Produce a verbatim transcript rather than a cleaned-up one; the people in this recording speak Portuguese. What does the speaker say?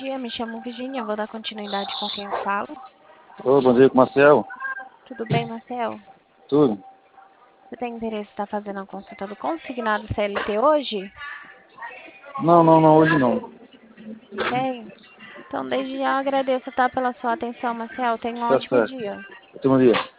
dia, me chamo Virginia, vou dar continuidade com quem eu falo. Ô, bom dia, com o Marcel. Tudo bem, Marcel? Tudo? Você tem interesse em estar fazendo a consulta do consignado C L T hoje? Não, não, não, hoje não. Tem? Então, desde já agradeço, tá, pela sua atenção, Marcel. Tenha um Tá ótimo certo. dia. Até um dia.